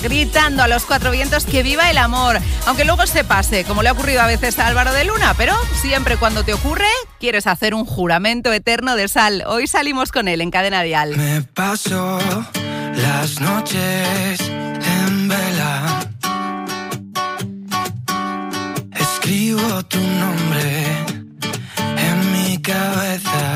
gritando a los cuatro vientos que viva el amor, aunque luego se pase, como le ha ocurrido a veces a Álvaro de Luna, pero siempre cuando te ocurre, quieres hacer un juramento eterno de sal. Hoy salimos con él en Cadena Dial. Me paso las noches en vela, escribo tu nombre en mi cabeza,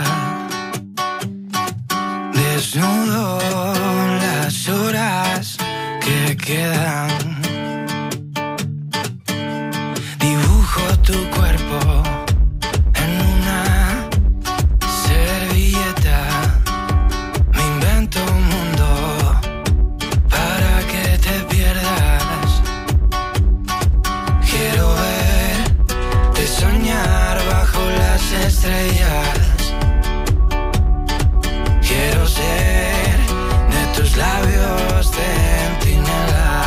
desnudo las horas que quedan, dibujo tu cuerpo en una servilleta, me invento un mundo para que te pierdas, quiero verte soñar bajo las estrellas, quiero ser de tus labios centinela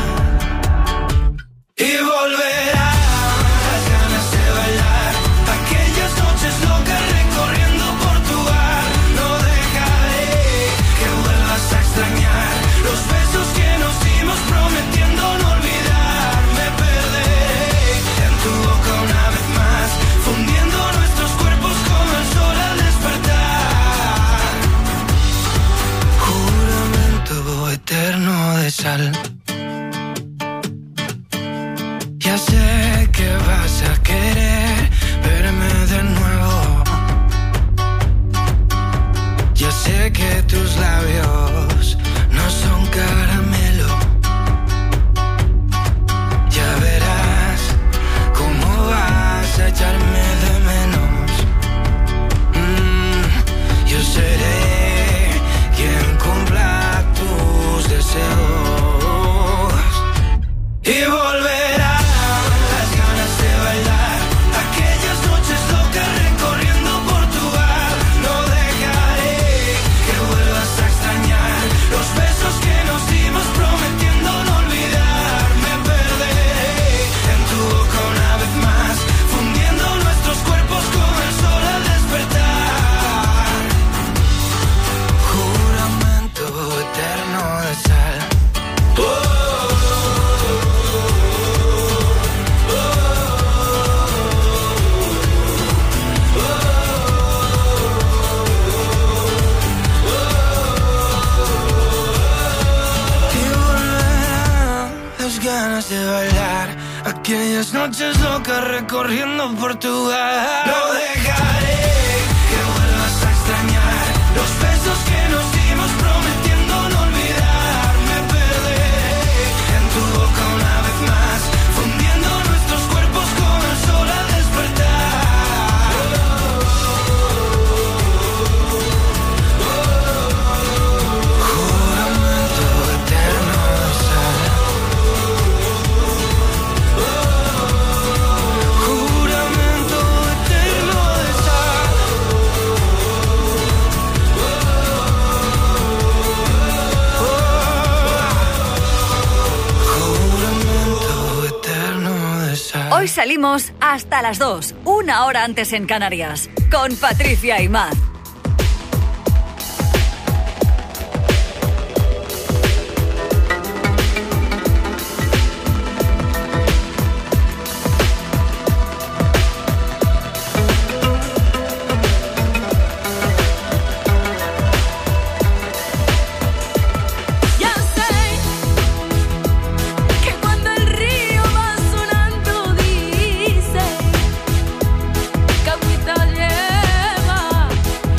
y volverán las ganas de bailar aquellas noches locas recorriendo Portugal. No dejaré que vuelvas a extrañar los besos que nos dimos prometiendo no olvidar. Me perderé en tu boca una vez más, fundiendo nuestros cuerpos como el sol al despertar. Juramento eterno de sal. Ya sé que vas a querer verme de nuevo. Ya sé que tus labios no son caramelo. Ya verás cómo vas a echarme de menos. Yo seré quien cumpla tus deseos y volverá las ganas de bailar aquellas noches locas recorriendo Portugal. No dejaré que vuelvas a extrañar los besos que nos dimos prometiendo no olvidar. Me perderé en tu boca una vez más, fundiendo nuestros cuerpos como el sol al despertar. Juramento eterno de sal. Ganas de bailar aquellas noches locas recorriendo Portugal. No dejaré que vuelvas a extrañar los besos que nos dimos prometiendo no olvidar. Me perderé en tu boca una vez más, fundiendo nuestros cuerpos como el sol al despertar. Juramento eterno de sal. Juramento eterno de sal. Juramento eterno de sal. Hoy salimos hasta las 2, una hora antes en Canarias, con Patricia y Maz. Ya sé que cuando el río va sonando dice que agüita lleva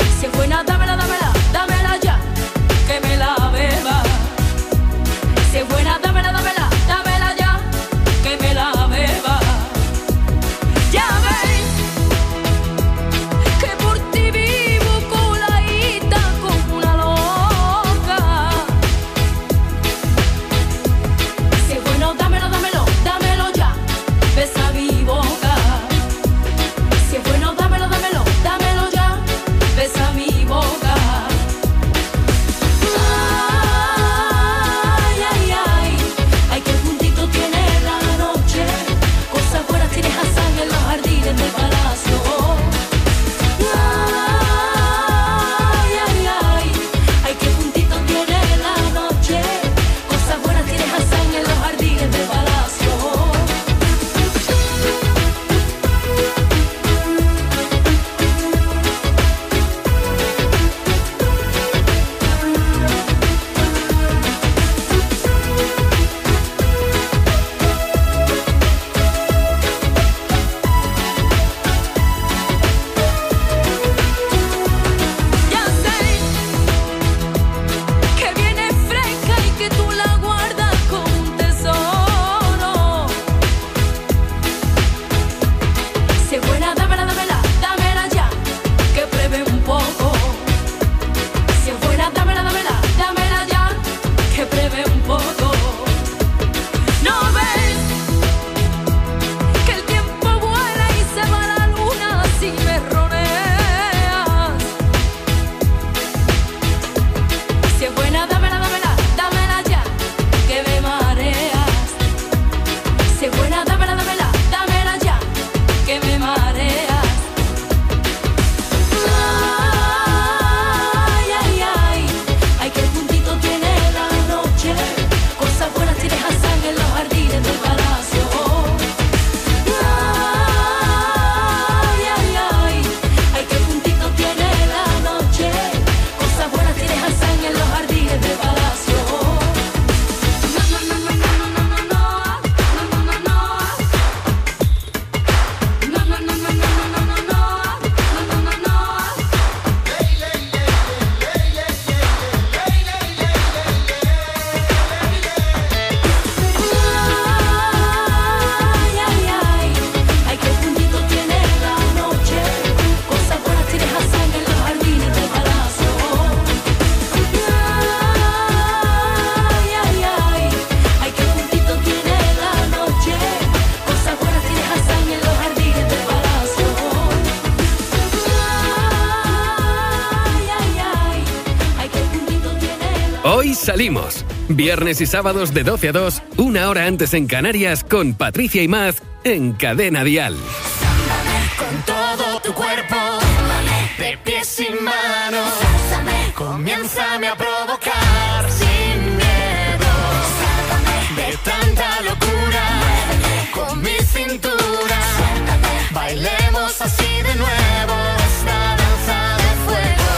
Hoy salimos. Viernes y sábados de 12 a 2, una hora antes en Canarias, con Patricia Imaz en Cadena Dial. Con todo tu cuerpo, de pies y manos, comiénzame a provocar sin miedo. De tanta locura, con mi cintura, bailemos así de nuevo esta danza de fuego.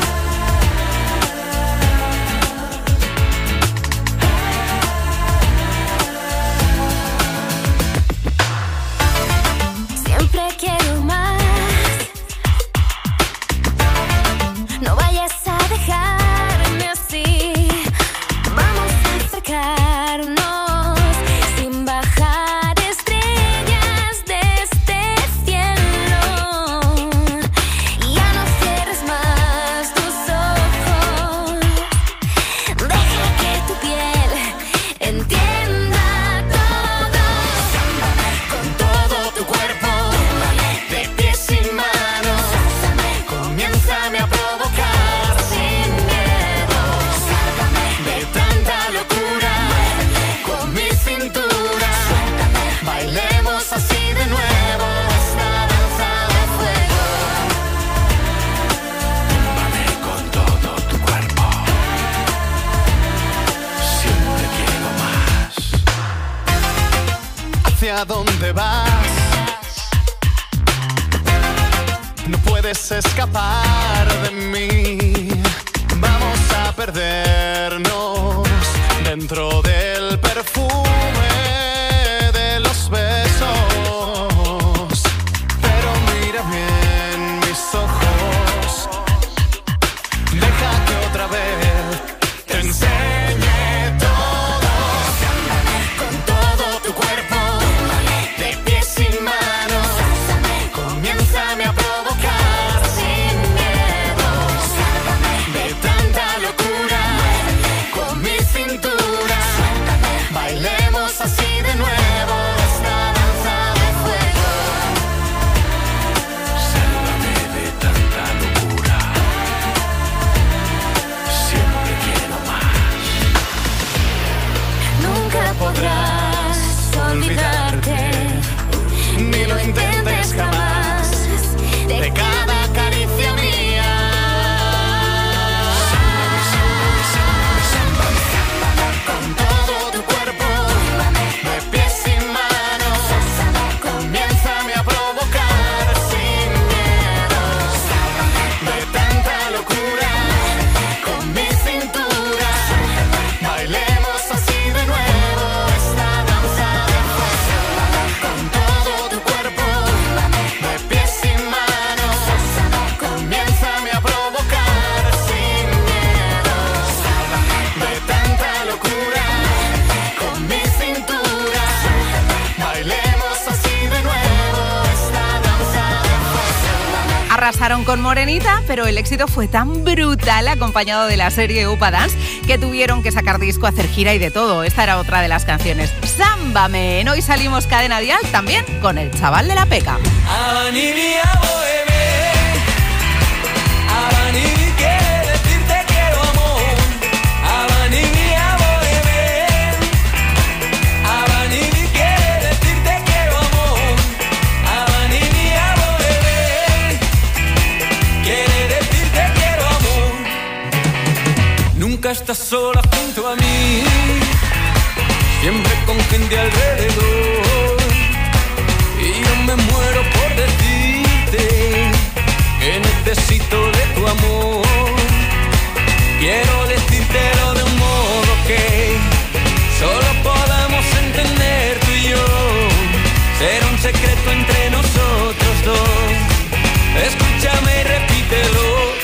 Siempre quiero más. No vayas a dejarme así. Vamos a acercarnos sin bajar estrellas de este cielo. Ya no cierres más tus ojos. Deja que tu piel entienda todo. Con todo tu cuerpo, de pies y manos, comiénzame a provocar sin miedo. De tanta locura, con mi cintura, bailemos así de nuevo esta danza de fuego. Tómame con todo tu cuerpo, siempre quiero más. ¿Hacia dónde vas? No puedes escapar de mí. Vamos a perdernos dentro del perfume de los besos. Pero mira bien mis ojos. Deja que otra vez te enseñe todo. Con todo tu cuerpo, de pies y manos, comiénzame a provocar sin miedo. De tanta locura, con mi cintura, bailemos así de nuevo esta danza de fuego. Sálvame de tanta locura, siempre quiero más. Nunca podrás olvidarte, Ni lo intentes jamás, de cada caricia mía. Con todo tu cuerpo, de pies y manos, comiénzame a provocar sin miedo. De tanta locura, con mi cintura, bailemos así de nuevo esta danza de fuego. Con todo tu cuerpo, de pies y manos, comiénzame a provocar sin miedo. De tanta locura, con mi cintura, bailemos así de nuevo esta danza de fuego. Arrasaron con Morenita, pero el éxito fue tan brutal, acompañado de la serie Upa Dance, que tuvieron que sacar disco, hacer gira y de todo. Esta era otra de las canciones. Sámbame. En Hoy Salimos Cadena Dial, también con el chaval de la Peca. Quiere decirte quiero amor. Quiere decirte quiero amor. Quiere decirte quiero amor. Nunca estás sola junto a mí, siempre con gente alrededor. Y yo me muero por decirte que necesito de tu amor. Quiero decírtelo de un modo que solo podamos entender tú y yo. Será un secreto entre nosotros dos. Escúchame y repítelo.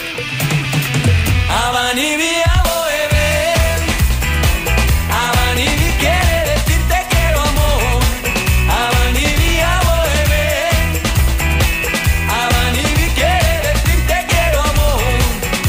Abanibi aboeben. Abanibi quiere decirte quiero amor. Abanibi aboeben. Abanibi quiere decirte quiero amor.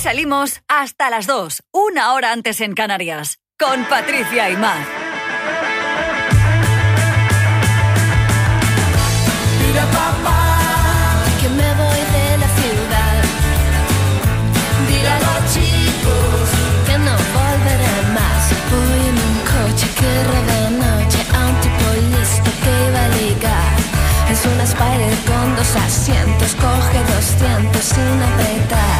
salimos hasta las 2, una hora antes en Canarias, con Patricia y Mar. Dile a papá Que me voy de la ciudad. dile a los chicos Que no volveré más. Voy en un coche que roba noche a un tipo listo que iba a ligar. Es una Spider con 2 asientos, coge 200 sin apretar.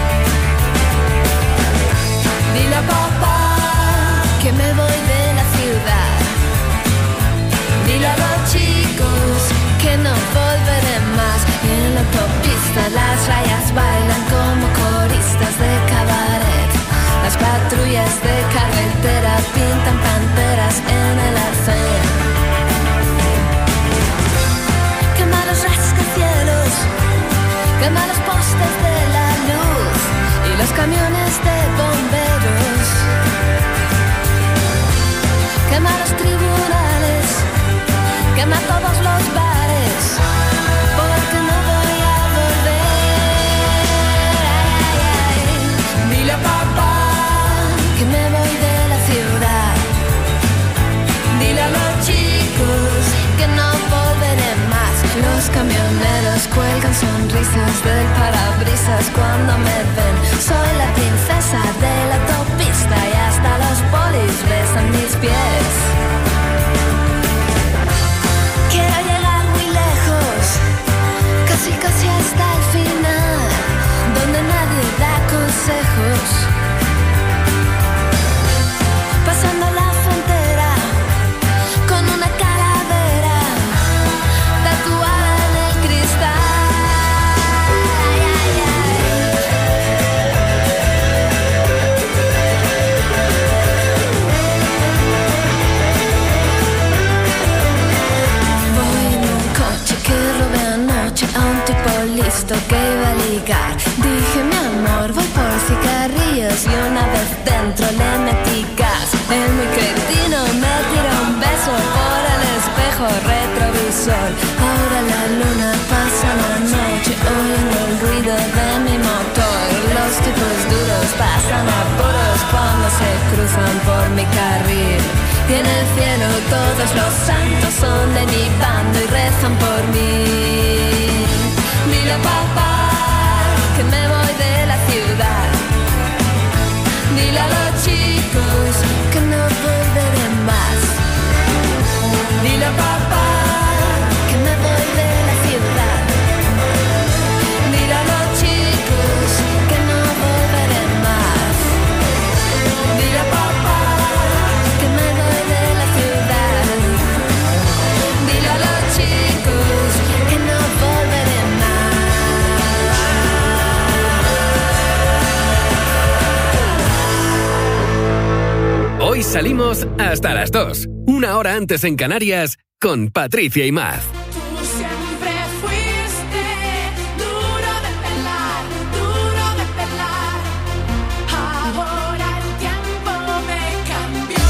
dile a papá Que me voy de la ciudad. dile a los chicos Que no volveré más. Y en la autopista las rayas bailan como coristas de cabaret. Las patrullas de carretera pintan panteras en el arcén. Quema los rascacielos, quema los postes de la luz y los camiones de bomberos. Quema los tribunales, quema todos los bares, porque no voy a volver. dile a papá Que me voy de la ciudad. dile a los chicos Que no volveré más. Los camioneros cuelgan sonrisas del parabrisas cuando me ven. Soy la princesa de la autopista y hasta los polis besan mis pies. Quiero llegar muy lejos, casi casi hasta el final, donde nadie da consejos. Pasando la frontera con una calavera tatuada en el cristal. Ay, ay, ay. Voy en un coche que robé anoche a un tipo listo que iba a ligar. Dije, mi amor, voy por cigarrillos y una vez dentro le metí gas. El muy cretino me tiró un beso por el espejo retrovisor. Ahora la luna pasa la noche oyendo el ruido de mi motor. Los tipos duros pasan apuros cuando se cruzan por mi carril. Y en el cielo todos los santos son de mi bando y rezan por mí. Dile a papá que me voy de la ciudad. Dile a los chicos que no volveré más. dile a papá Que me voy de la ciudad. dile a los chicos Que no volveré más. dile a papá Que me voy de la ciudad. dile a los chicos Que no volveré más. Hoy salimos hasta las 2, una hora antes en Canarias, con Patricia y Maz. Tú siempre fuiste duro de pelar, duro de pelar. Ahora el tiempo me cambió.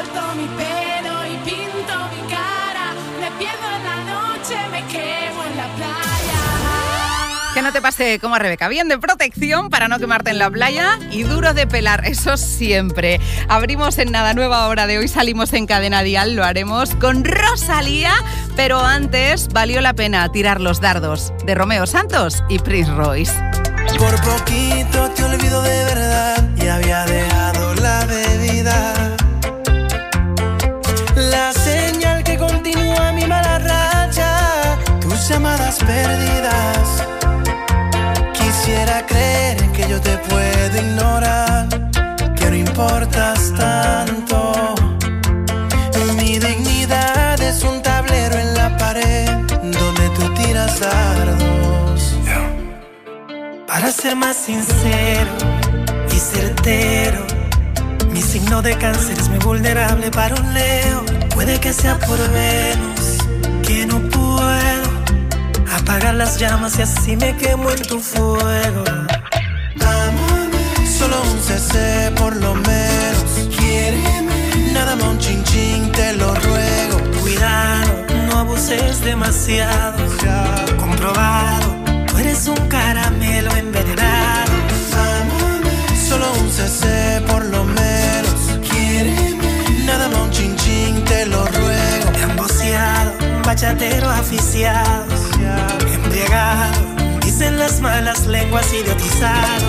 corto mi pelo y pinto mi cara. Me pierdo en la noche, me quemo en la playa. Que no te pase como a Rebeca, bien de protección para no quemarte en la playa y duro de pelar, eso siempre. Abrimos en nada nueva hora de Hoy Salimos en Cadena Dial, lo haremos con Rosalía, pero antes valió la pena tirar los dardos de Romeo Santos y Prince Royce. Por poquito te olvido de verdad y había dejado la bebida. La señal que continúa mi mala racha, tus llamadas perdidas. Quisiera creer que yo te puedo ignorar, que no importas tanto. Mi dignidad es un tablero en la pared donde tú tiras dardos. Para ser más sincero y certero, mi signo de cáncer es muy vulnerable para un Leo. Puede que sea por Venus, que no puedo apagar las llamas y así me quemo en tu fuego. Solo un CC por lo menos. Quiéreme. Nada más un chin chin, te lo ruego. Cuidado, no abuses demasiado. Comprobado, tú eres un caramelo envenenado. Solo un CC por lo menos. Quiéreme. Nada más un chin chin, te lo ruego. Emboceado, bachatero aficiado. Embriagado, dicen las malas lenguas, idiotizado.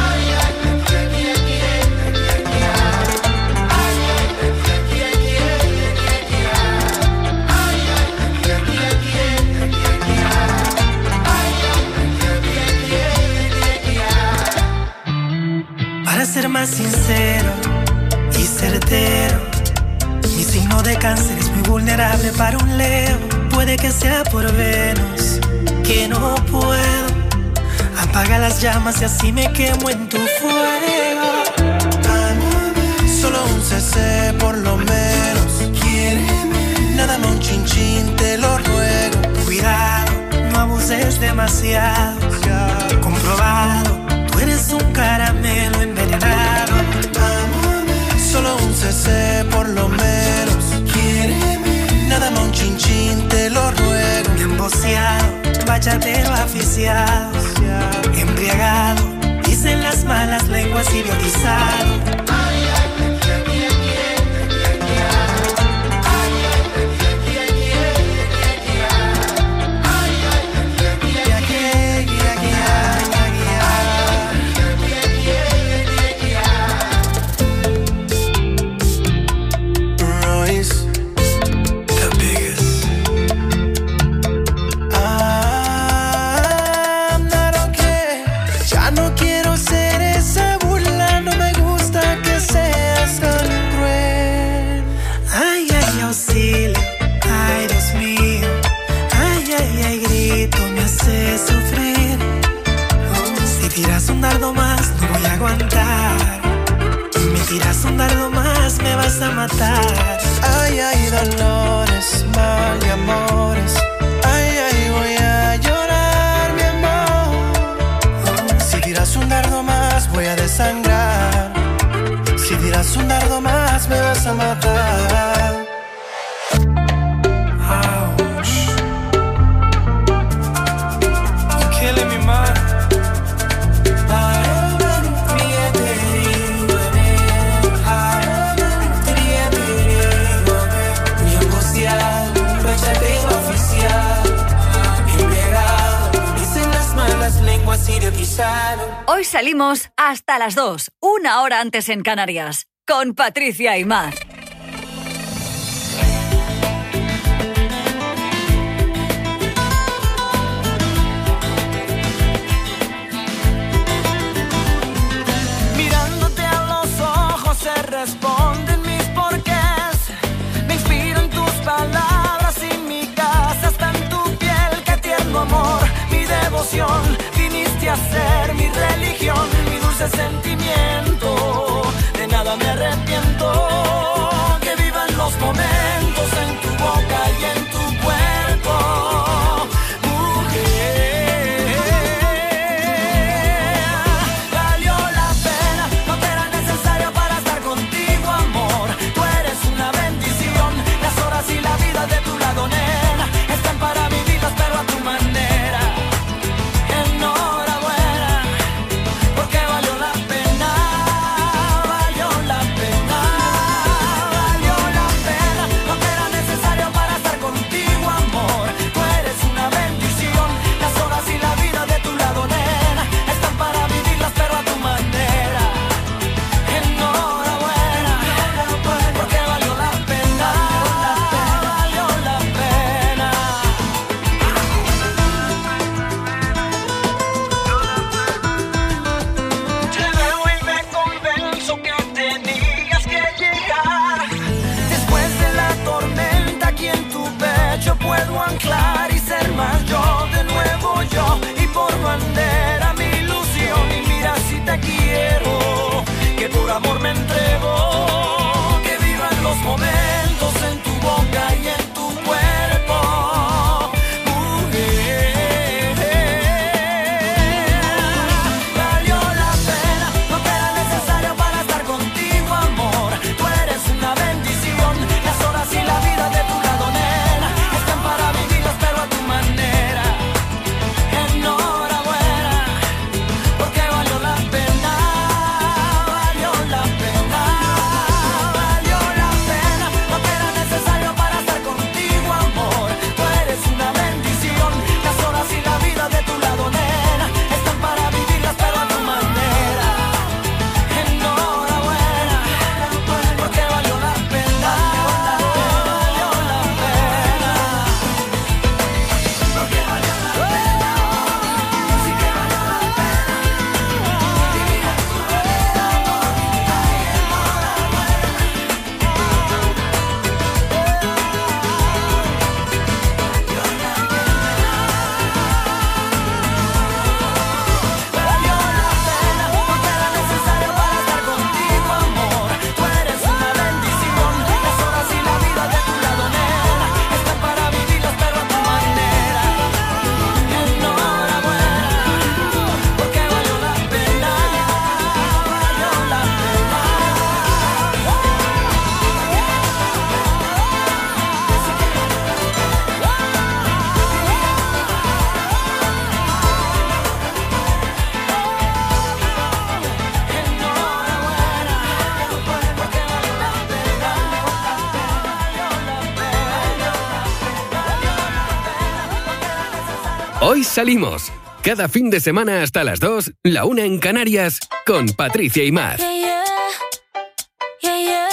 Para ser más sincero y certero, mi signo de cáncer es muy vulnerable para un Leo. Puede que sea por Venus, que no puedo apagar las llamas y así me quemo en tu fuego. Solo un CC por lo menos. Quiéreme. Nada más un chin chin, te lo ruego. Cuidado, no abuses demasiado. Comprobado, tú eres un caramelo envenenado. Solo un CC por lo menos. Quiéreme. Nada más un chin chin, te lo ruego. Emboceado, bachatero aficiado. Embriagado, dicen las malas lenguas, idiotizado. Tiras un dardo más, no voy a aguantar. Me tiras un dardo más, me vas a matar. Ay, ay, dolores, mal y amores. Ay, ay, voy a llorar, mi amor. Si tiras un dardo más, voy a desangrar. Si tiras un dardo más, me vas a matar. Ouch. You're killing me, man. Hoy salimos hasta las 2, una hora antes en Canarias, con Patricia y Mar. Mirándote a los ojos se responden mis porqués. Me inspiro en tus palabras y mi casa está en tu piel. Qué tierno amor, mi devoción. Viniste a ser mi religión, mi dulce sentimiento. De nada me arrepiento. Hoy salimos. Cada fin de semana hasta las 2, la 1 en Canarias, con Patricia y Maz. Yeah, yeah. Yeah, yeah.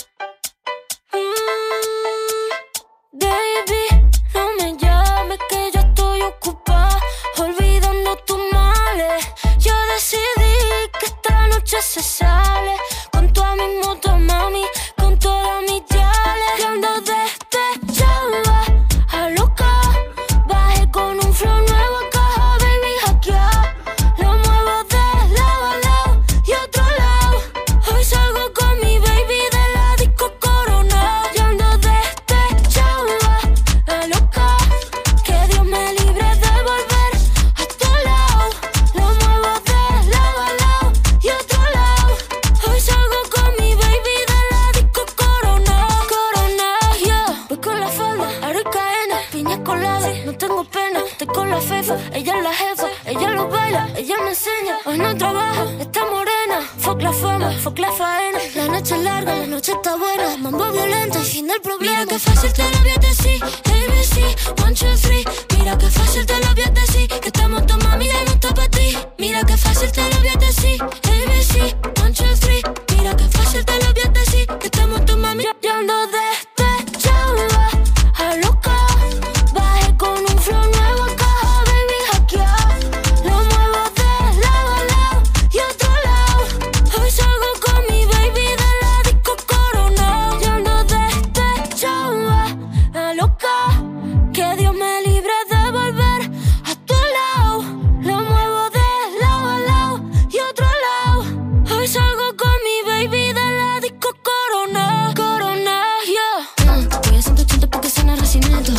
Baby, no me llames que yo estoy ocupada, olvidando tus males. Yo decidí que esta noche se sale con toda mi moto, mami, con todas mis yales. Y ando despechada, a loca, bajé con un flow nuevo a caja, baby, hackeado. Lo muevo de lado a lado y otro lado. Hoy salgo con mi baby de la disco Corona. Y ando despechada, a loca, que Dios me libre de volver a tu lado. Lo muevo de lado a lado y otro lado. Hoy salgo con mi baby de la disco Corona. Corona, yeah. Voy con la falda, aro y cadena, piña colada, no tengo pena. Estoy con la fefa, ella es la jefa, ella lo baila, ella me enseña. Hoy no trabaja, está morena. Fuck la fama, fuck la faena. La noche es larga, la noche está buena. Mambo violento y fin del problema. Mira que fácil te lo voy a decir, ABC, 1, 2, 3. Mira que fácil te lo voy a decir, que estamos tu mami y no está para ti. Mira que fácil te lo voy a decir, ABC, 1, 2, 3. Mira que fácil te lo voy a decir, que estamos tu mami. Yo ando despechada, a loca, bajé con un flow nuevo a caja, baby, hackeado. Lo muevo de lado a lado y otro lado. Hoy salgo con mi baby de la disco Corona. Yo ando despechada, a loca, que Dios me libre de volver a tu lado. Lo muevo de lado a lado y otro lado. Hoy salgo con mi baby de la disco Corona. Corona, yeah. Voy a 180 porque suena Recinito.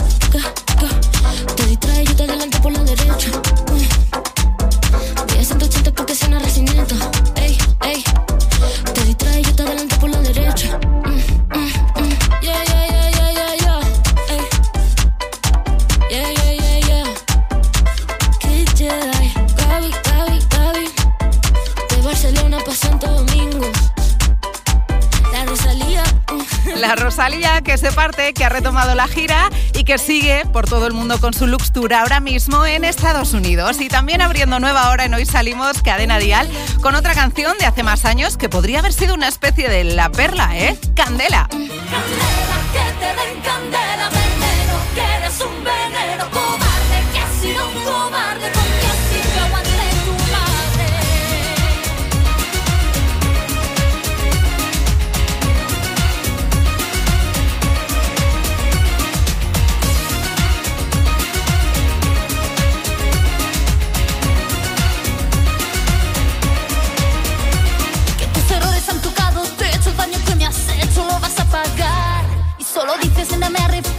Te distraes, yo te adelanto por la derecha. Voy a 180 porque suena Recinito. Ey, ey. Te distraes, yo te adelanto por la derecha. Yeah, yeah, yeah, yeah, yeah, yeah. Ey. Yeah, yeah, yeah, yeah. Kid Jedi, Gaby, Gaby, Gaby. De Barcelona pa' Santo Domingo. La Rosalía. La Rosalía, que se parte, que ha retomado la gira y que sigue por todo el mundo con su Lux Tour ahora mismo en Estados Unidos. Y también abriendo nueva hora en Hoy Salimos, Cadena Dial, con otra canción de hace más años que podría haber sido una especie de La Perla, ¿eh? Candela. Candela, que te den candela, veneno, que eres un veneno, cobarde, que has sido un cobarde, porque así que aguante tu madre. Que tus errores han tocado techo, el daño que me has hecho lo vas a pagar. Y solo dices, nada me arrepiento.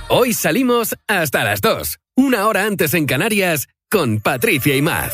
Hoy salimos hasta las 2, una hora antes en Canarias, con Patricia y Maz.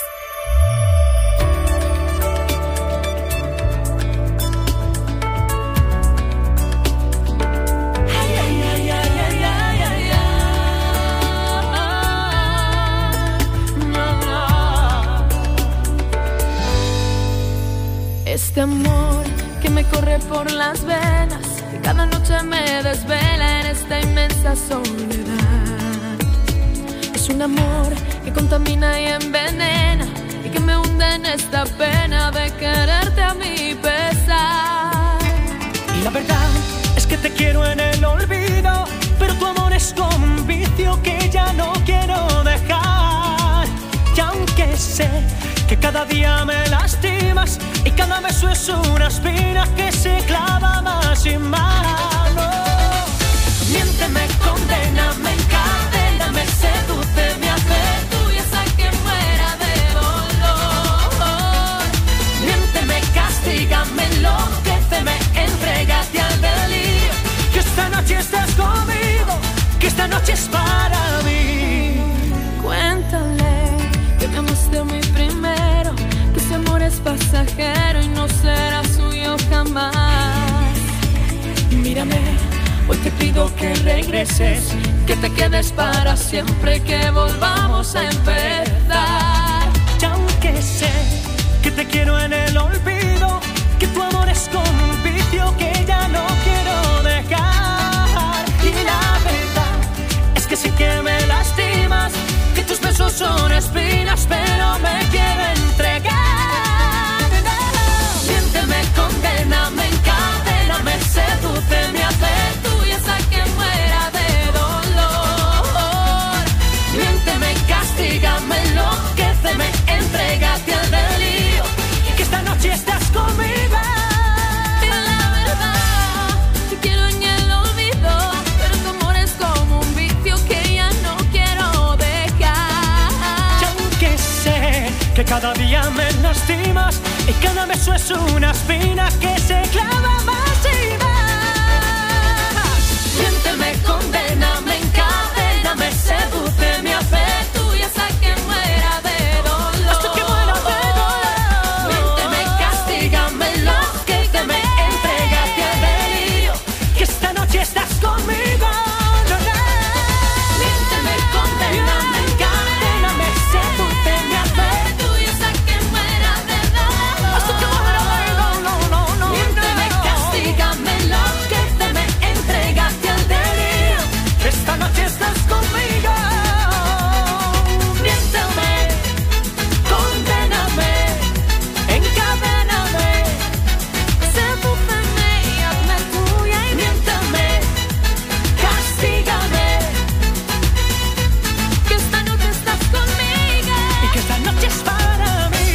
Este amor que me corre por las venas, que cada noche me desvela en esta inmensa soledad. Es un amor que contamina y envenena y que me hunde en esta pena de quererte a mi pesar. Y la verdad es que te quiero en el olvido, pero tu amor es como un vicio que ya no quiero dejar. Y aunque sé que cada día me lastimas y cada beso es una espina que se clava más y más. No. Miénteme, condéname, encadéname, sedúceme, hace tuya hasta que muera de dolor. Miénteme, castígame, enloquéceme, entrégate al delirio. Que esta noche estás conmigo, que esta noche es para mí. Cuéntale que me amaste a mí primero, que ese amor es pasajero y no será suyo jamás. Mírame, hoy te pido que regreses, que te quedes para siempre, que volvamos a empezar. Y aunque sé que te quiero en el olvido, que tu amor es como un vicio que ya no quiero dejar. Y la verdad es que sí que me lastimas, que tus besos son espinas, pero me quiero entregar. Miénteme, condéname, encadéname, sedúceme, hace tuya hasta que muera de dolor. Miénteme, castígame, enloquéceme, entrégate al delirio, que esta noche estás conmigo. Dile la verdad, te quiero en el olvido, pero tu amor es como un vicio que ya no quiero dejar. Y aunque sé que cada día me lastimas y cada beso es una espina que se clava más y más. Miénteme, condéname, encadéname, sedúceme, hace tuya hasta que muera de dolor. Hasta que muera de dolor. Miénteme, castígame, enloquéceme, entrégate al delirio, que esta noche estás conmigo. Miénteme, condéname, encadéname, sedúceme, hace tuya hasta que muera de dolor. Hasta que muera de dolor. Miénteme, castígame, enloquéceme, entrégate al delirio, que esta noche estás conmigo. Miénteme, condéname, encadéname, Sedúceme y hazme tuya y miéntame, castígame, que esta noche estás conmigo. y que esta noche es para mí.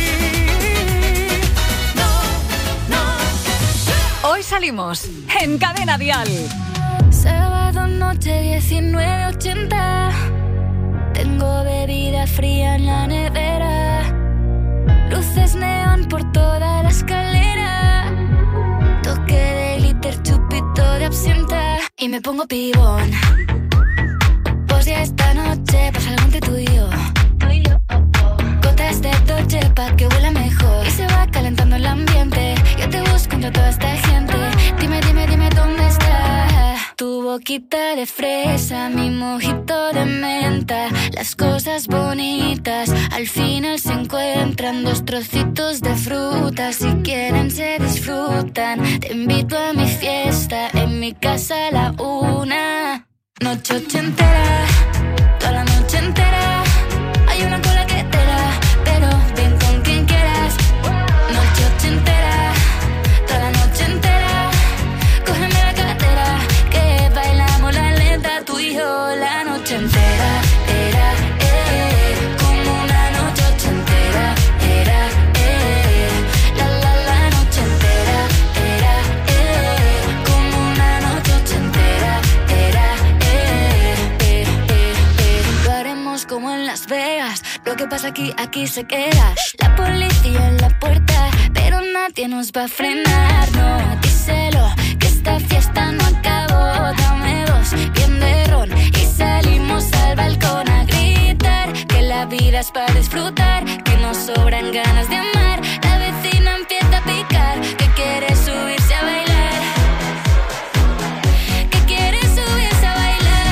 No, no. Hoy salimos en Cadena Dial. Sábado noche 19:80. Tengo bebida fría en la nevera. Luces neón por toda la escalera. Toque de glitter, chupito de absenta. Y me pongo pibón. Pues ya esta noche pasa algo entre tú y yo. Gotas de Dolce pa' que huela mejor. Y se va calentando el ambiente. Yo te busco entre toda esta gente. Dime, dime, dime dónde está. Tu boquita de fresa, mi mojito de menta. Las cosas bonitas al final se encuentran. Dos trocitos de fruta, si quieren se disfrutan. Te invito a mi fiesta, en mi casa a la 1. Noche ochentera, toda la noche entera. Hay una cola que te da, pero ven con quien quieras. Noche ochentera, toda la noche entera. Cógeme la cartera, que bailamos la lenta. Tú y yo la noche entera. Era, como una noche ochentera. Era, la noche entera. Era, como una noche ochentera. Era, lo haremos como en Las Vegas. Lo que pasa aquí se queda. La policía en la puerta, pero nadie nos va a frenar. No, díselo, que esta fiesta no acabó. Dame dos, bien de ron y amigas para disfrutar, que nos sobran ganas de amar. La vecina empieza a picar, que quiere subirse a bailar, que quiere subirse a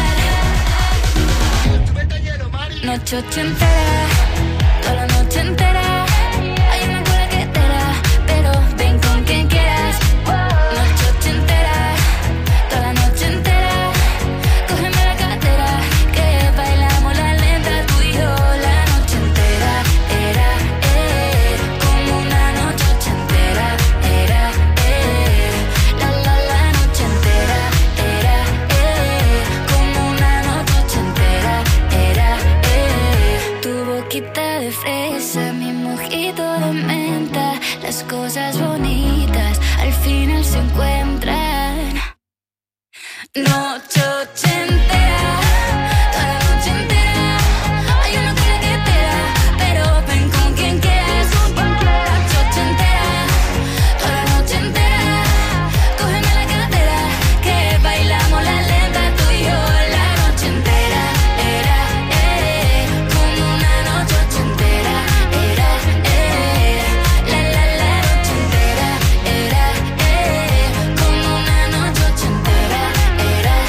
bailar. Noche ochentera, toda la noche entera. Hay una cola que te da, pero ven con quien quieras. Noche ochentera, toda la noche entera. Cógeme la cartera, que bailamos la lenta tú y yo. La noche entera era, como una noche ochentera era, la noche entera era, como una noche ochentera era, tu boquita de fresa, mi mojito de menta, las cosas bonitas al final se encuentran. Noche ochentera, toda la noche entera. Hay una cola que te da, pero ven con quien quieras. Noche ochentera, toda la noche entera. Cógeme la cartera, que bailamos la lenta tú y yo. La noche entera era, como una noche ochentera era, la noche entera era, como una noche ochentera era,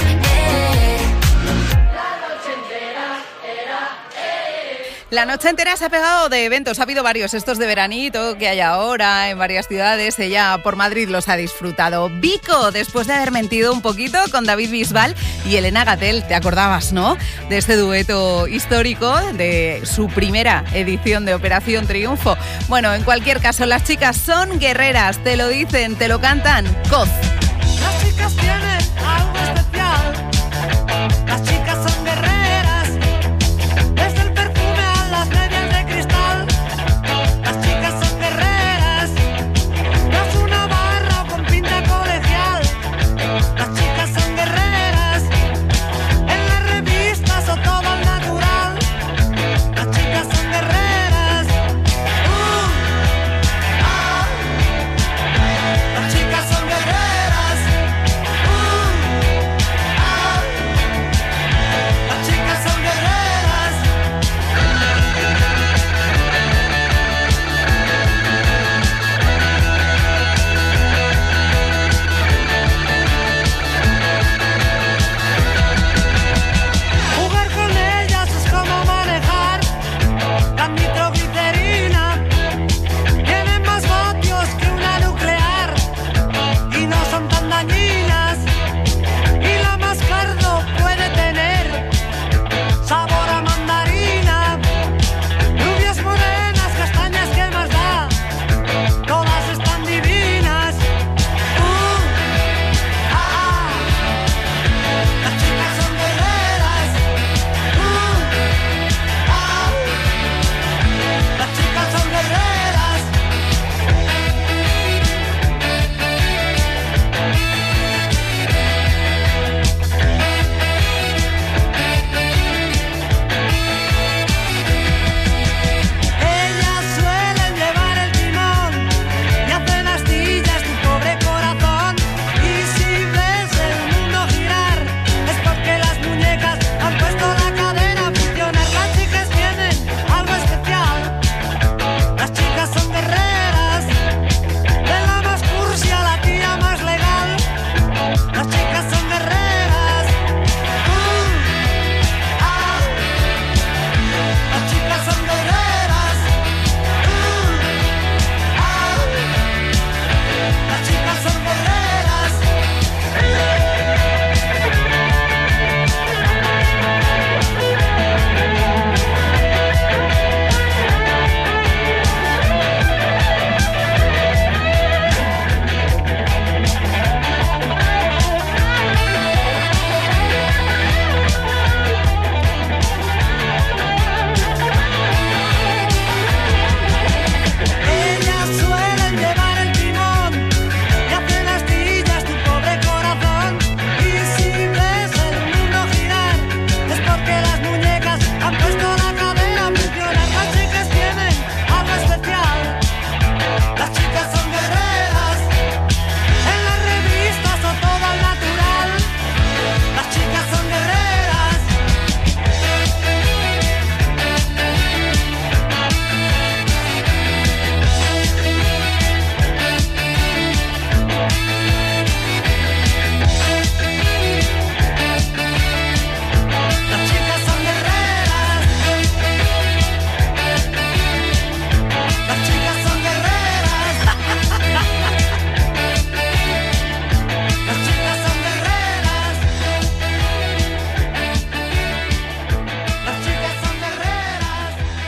La noche entera se ha pegado de eventos, ha habido varios, estos de veranito que hay ahora en varias ciudades, ella por Madrid los ha disfrutado. Vico, después de haber mentido un poquito con David Bisbal y Elena Gatell, te acordabas, ¿no?, de este dueto histórico de su primera edición de Operación Triunfo. Bueno, en cualquier caso, las chicas son guerreras, te lo dicen, te lo cantan. Coz. Las chicas tienen algo especial. Las chicas son guerreras. Desde el perfume a las medias de cristal. Las chicas son guerreras. No es una barra o con pinta colegial. Las chicas son guerreras. En las revistas o todo al natural. Las chicas son guerreras. Las chicas son guerreras.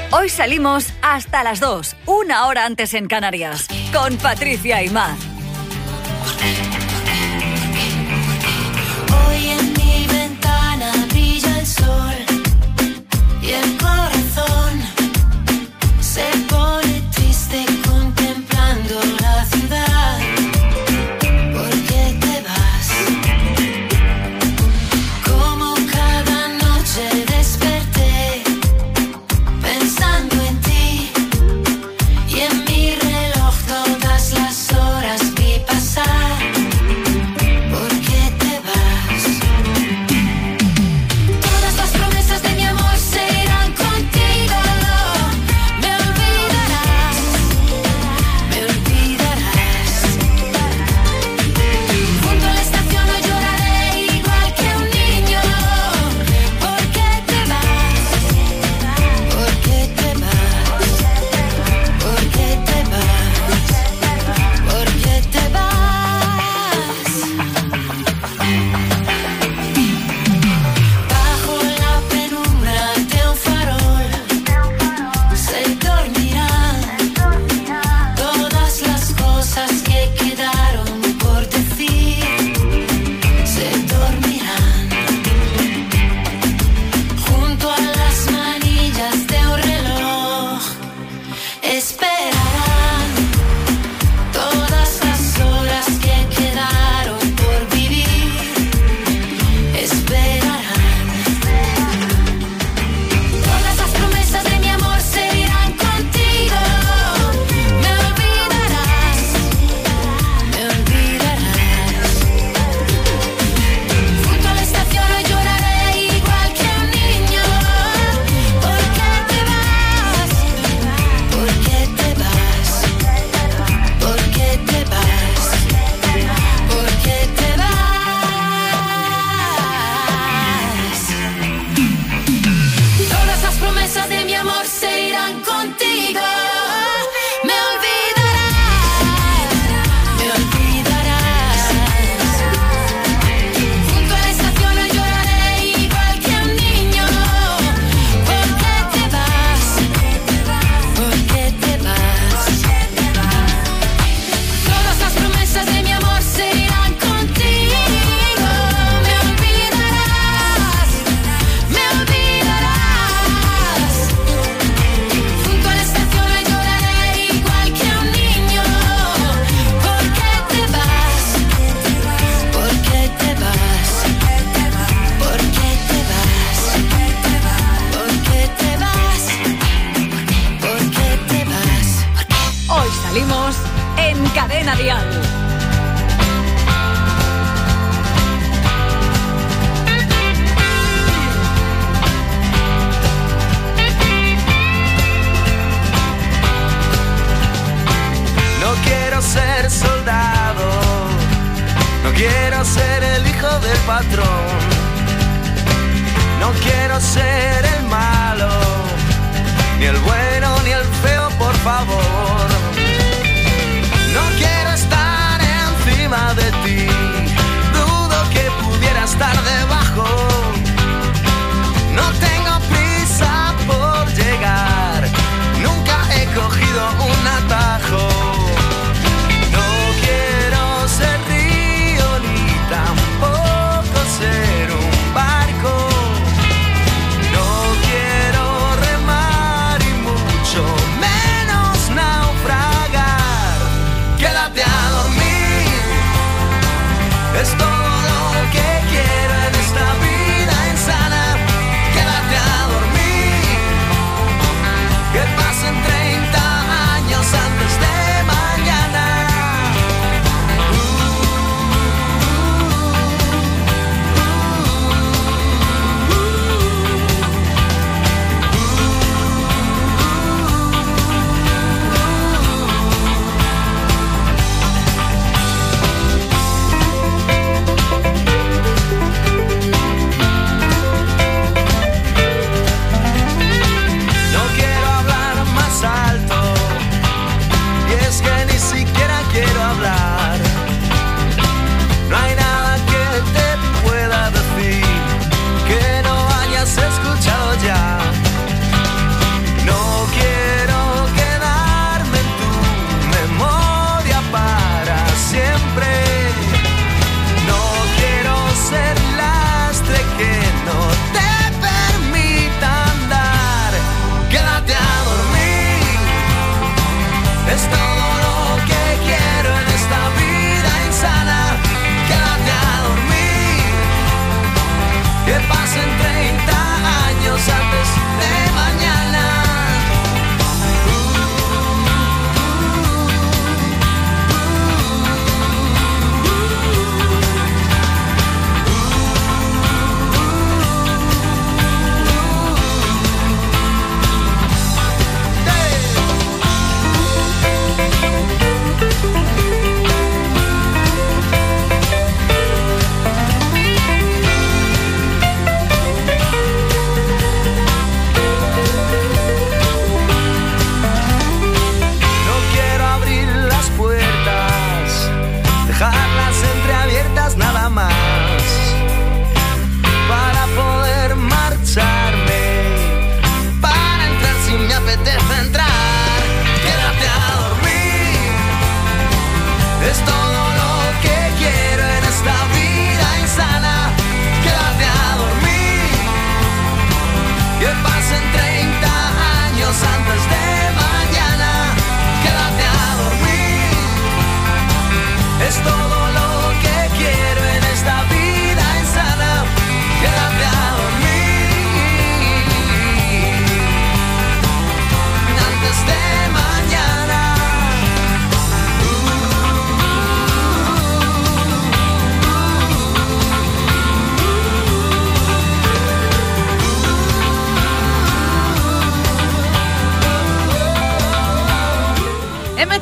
Hoy salimos hasta las 2, una hora antes en Canarias, con Patricia Imaz. Hoy en mi ventana brilla el sol y el corazón se pone triste contemplando la ciudad. ¿Por qué te vas? Como cada noche desperté pensando en ti y en mi reloj todas las horas vi pasar. ¿Por qué te vas? Todas las promesas de mi amor se irán contigo. Me olvidarás, me olvidarás. Junto a la estación hoy lloraré igual que un niño. ¿Por qué te vas? ¿Por qué te vas? ¿Por qué te vas? ¿Por qué te vas? Bajo la penumbra de un farol se dormirán todas las cosas que quedaron por decir. Se dormirán junto a las manillas de un reloj. Esperarán todas las horas que quedaron por vivir. Esperarán. Todas las promesas de mi amor se irán contigo. Me olvidarás, me olvidarás. Junto a la estación hoy lloraré igual que un niño. ¿Por qué te vas? ¿Por qué te vas? ¿Por qué te vas? ¿Por qué te vas? Todas las promesas de mi amor se irán contigo. Me olvidarás, me olvidarás. Junto a la estación hoy lloraré igual que un niño. ¿Por qué te vas? ¿Por qué te vas? Todas las promesas de mi amor se irán contigo. Me olvidarás, me olvidarás. Junto a la estación hoy lloraré igual que un niño. ¿Por qué te vas? ¿Por qué te vas? ¿Por qué te vas? ¿Por qué te vas? ¿Por qué te vas? Hoy salimos en Cadena Dial. No quiero ser soldado, no quiero ser el hijo del patrón, no quiero ser el malo, ni el bueno ni el feo, por favor. No quiero estar encima de ti, dudo que pudiera estar debajo. No tengo prisa por llegar, nunca he cogido un atajo. No quiero ser río ni tampoco ser un barco. No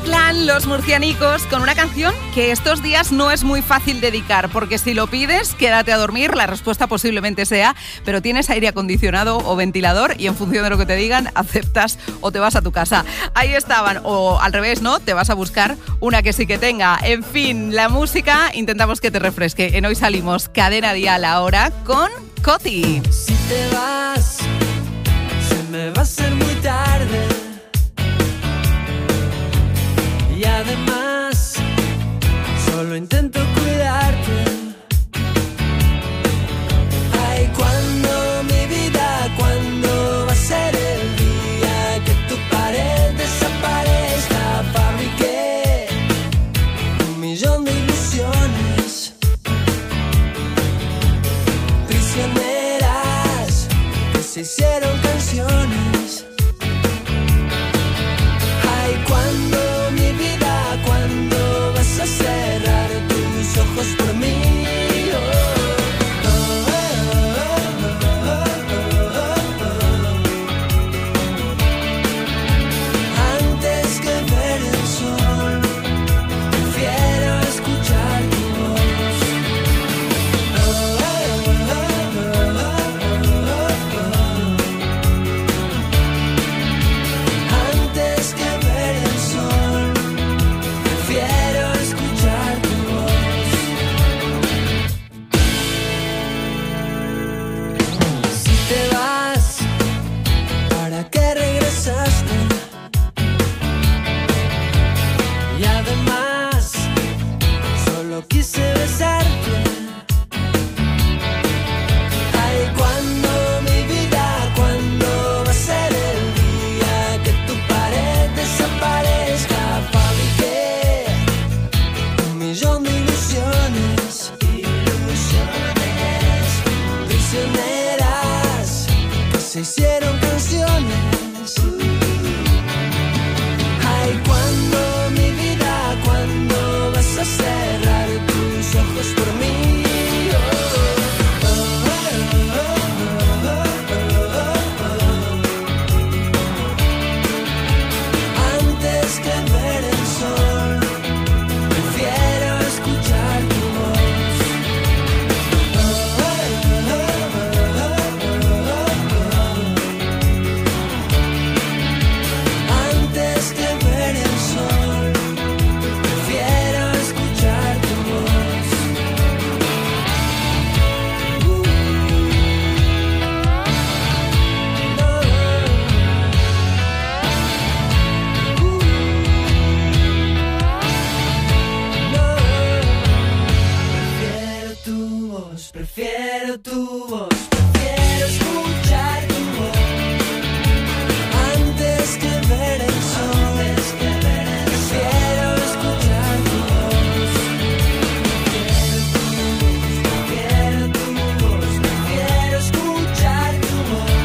Clan, los murcianicos, con una canción que estos días no es muy fácil dedicar, porque si lo pides, quédate a dormir, la respuesta posiblemente sea, pero tienes aire acondicionado o ventilador y en función de lo que te digan, aceptas o te vas a tu casa. Ahí estaban, o al revés, ¿no? Te vas a buscar una que sí que tenga. En fin, la música, intentamos que te refresque. En Hoy Salimos, Cadena Dial ahora con Coti. Si te vas, se me va a hacer muy tarde. Y además, solo intento cuidarte. Ay, cuando mi vida, cuando va a ser el día que tu pared desaparezca. Fabriqué 1.000.000 de ilusiones, prisioneras que se hicieron canciones. Ay, cuando mi vida, cuando vas a cerrar tus ojos por mí. Antes que ver el sol, prefiero escuchar tu voz. Antes que ver el sol, prefiero escuchar tu voz. Si te vas, ¿para qué regresaste? Y además, solo quise besarte. Ay, cuando mi vida, cuando va a ser el día que tu pared desaparezca. Fabriqué 1.000.000 de ilusiones, prisioneras que se hicieron canciones. Ay, cuando mi vida, cuando vas a cerrar tus ojos por mí. Antes que ver el sol, prefiero escuchar tu voz. Antes que ver el sol, prefiero escuchar tu voz. Prefiero tu voz, prefiero tu voz, prefiero escuchar tu voz. Antes que ver el sol, prefiero escuchar tu voz. Prefiero tu voz, prefiero escuchar tu voz.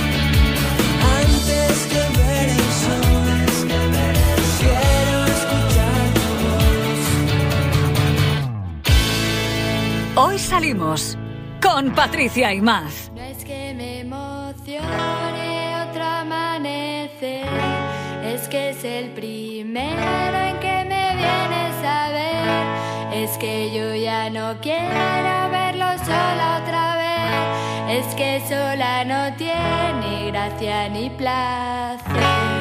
Antes que ver el sol, prefiero escuchar tu voz. Hoy salimos con Patricia Imaz. No es que me emocione otro amanecer, es que es el primero en que me vienes a ver. Es que yo ya no quiero verlo sola otra vez, es que sola no tiene gracia ni placer.